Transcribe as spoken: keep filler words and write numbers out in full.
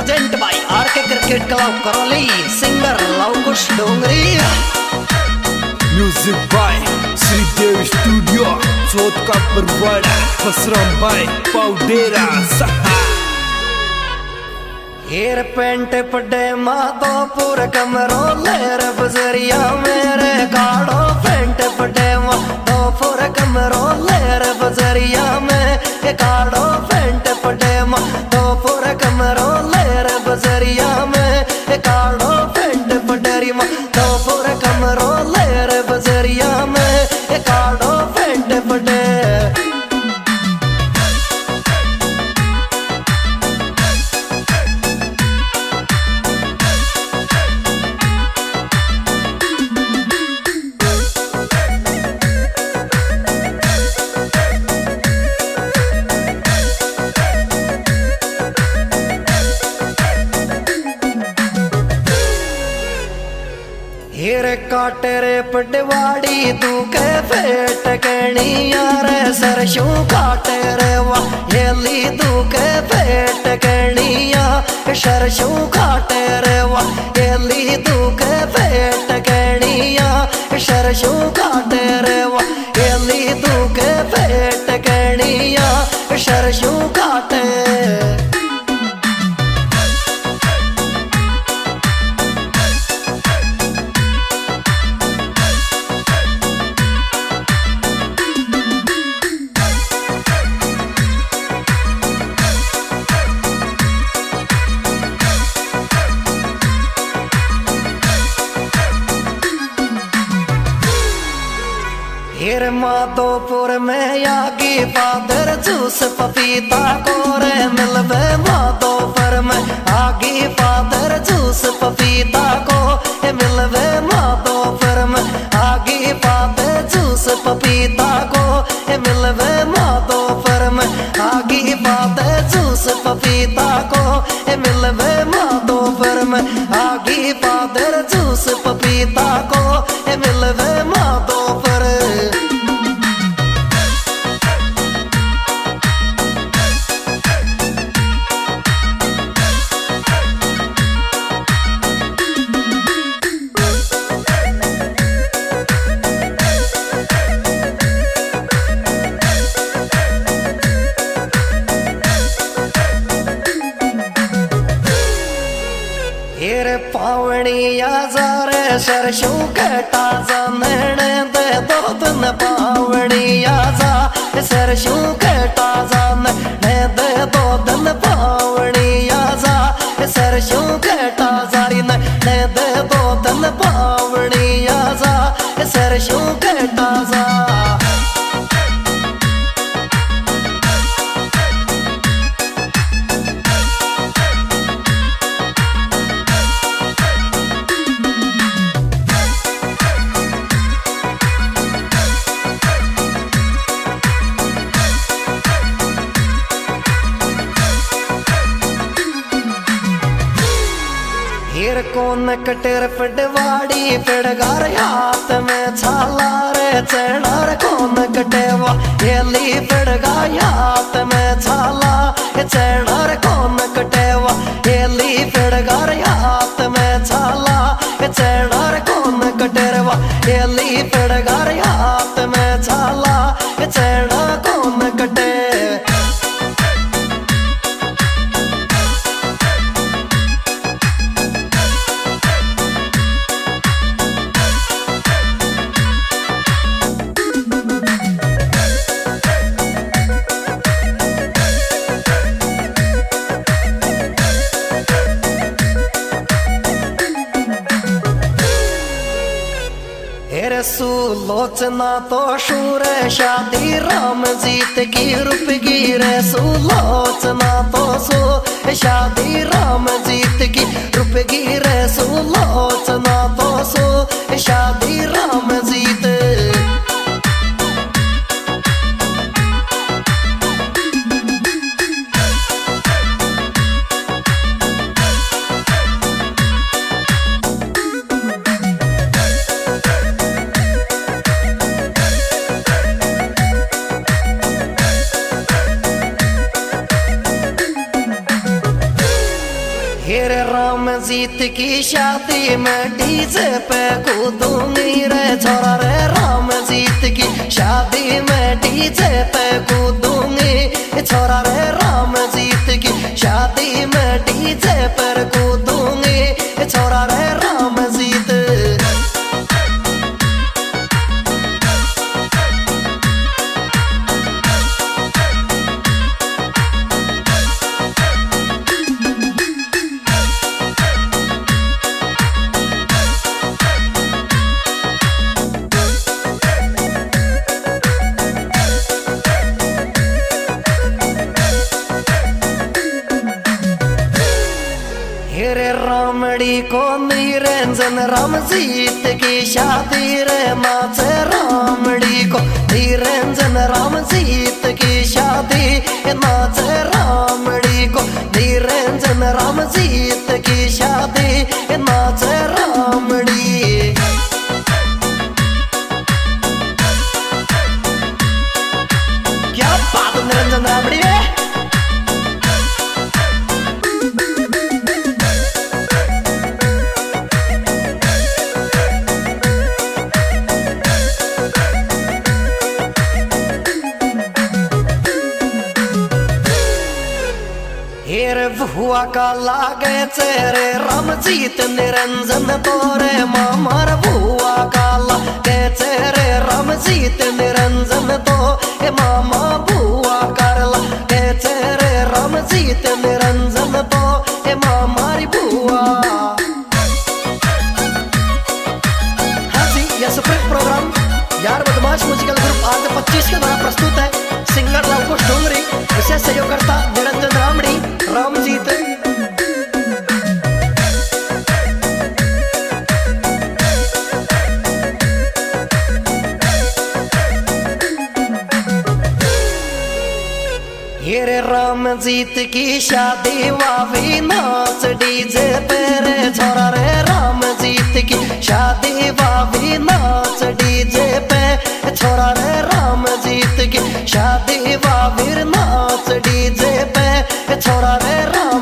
Present by R K cricket club Karauli, singer Lavkush Dongri. Music by Shridev studio, चौथ का परवाड़ा, फसराम bye पाउडेरा सहा। हेर पेंट पड़े माधोपुर कमरो लेर बजरिया मेरे काड़ो पेंट पड़े माधोपुर कमरो लेर बजरिया में काड़ो पेंट पड़े माधोपुर कमरो लेर बजरिया में काड़ो पेंट पड़ेरी माधोपुर कमरो लेर बजरिया में काड़ो पेंट पड़े। हेरे काटे रे पटवाड़ी तू के फेट कणिया रे सरसों काटे रे वाह हेली तू के फेट कणिया सरसों काटे रे वाह हेली तू के फेट कणिया सरसों काटे रे वाह हेली तू के फेट कणिया सरसों काटे। हेर माधोपुर में आगी फादर जूस पपीता कोरे मिलवे माधोपुर में आगी फादर जूस पपीता को मिलवे माधोपुर में आगी फादर जूस पपीता को मिलवे माधोपुर में आगी फादर जूस पपीता को मिलवे माधोपुर में आगी फादर जूस पपीता को मिलवे माधोपुर। हेर पावड़िया जारे सरसों कटा जानने दे दो दिन पावड़िया जा सरसों कटा जानने दे दो दिन पावड़िया जा सरसों कटा जारी ने दे दो दिन पावड़िया जा सरसों कटा जा। हेर कौन कटेर पटवाड़ी पेड़गार हाथ में छाला रे चढ़ार कौन कटेवा हेली पेड़गा हाथ में छाला चढ़ार कौन कटेवा हेली पेड़गार हाथ में छाला चढ़ार कौन कटेरवा हेली पेड़गार हाथ में छाला चढ़ा कौन कटे। हेरे सुलोचना तो शूर शादी राम जीत की रूप की रे सुलोचना तो सो शादी राम जीत की रूप की रे सुलोचना तो सो शादी राम जीत। हेरे राम जीत की शादी में डीजे पे कूदूंगी रे छोरा रे, राम जीत की शादी में डीजे पे कूदूंगी छोरा रे, राम जीत की शादी में डीजे पर कूदूंगी छोरा रे, राम जीत। हेरे रामड़ी को निरंजन राम जीत की शादी रे, नाचे रामड़ी को निरंजन राम जीत की शादी, नाचे रामड़ी को निरंजन राम जीत की शादी, नाचे रामड़ी। क्या बात निरंजन रामड़ी है। हेरे हुआ का लागे चेहरे राम जीत निरंजन तोरे, मामार भुआ का लागे चेहरे राम जीत निरंजन तो, ए मामा भुआ कर लागे चेहरे राम जीत निरंजन तो, ए मामारी भुआ। हाँ जी, यह सुप्रीम प्रोग्राम यार बदमाश म्यूजिकल ग्रुप आज पच्चीस के द्वारा प्रस्तुत है। सिंगर लवकुश डोंगरी, विशेष सहयोगकर्ता निरंजन रामड़ी राम जीत। हेरे राम जीत की शादी वावी नाच डीजे पे रे छोरा रे, राम जीत की शादी वावी नाच डीजे पे छोरा रे, राम जीत की शादी वावी नाच डीजे पे छोरा रे, राम